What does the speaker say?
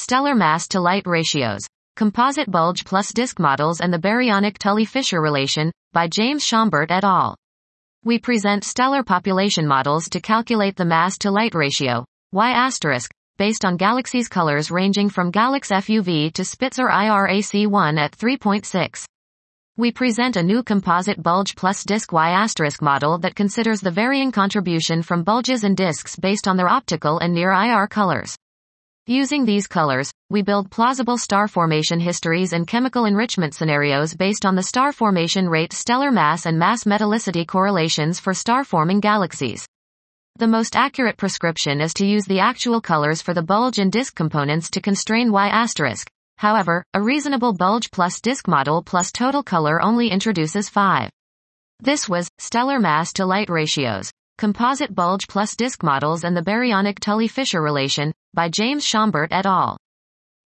stellar mass to light ratios, composite bulge plus disk models and the baryonic Tully-Fisher relation, by James Schaumbert et al. We present stellar population models to calculate the mass to light ratio, y*, based on galaxies colors ranging from Galax FUV to Spitzer IRAC1 at 3.6. We present a new composite bulge plus disk y* model that considers the varying contribution from bulges and disks based on their optical and near IR colors. Using these colors, we build plausible star formation histories and chemical enrichment scenarios based on the star formation rate, stellar mass and mass metallicity correlations for star-forming galaxies. The most accurate prescription is to use the actual colors for the bulge and disk components to constrain y*. However, a reasonable bulge plus disk model plus total color only introduces 5. This was stellar mass to light ratios, composite bulge plus disk models and the baryonic Tully-Fisher relation, by James Schaumbert et al.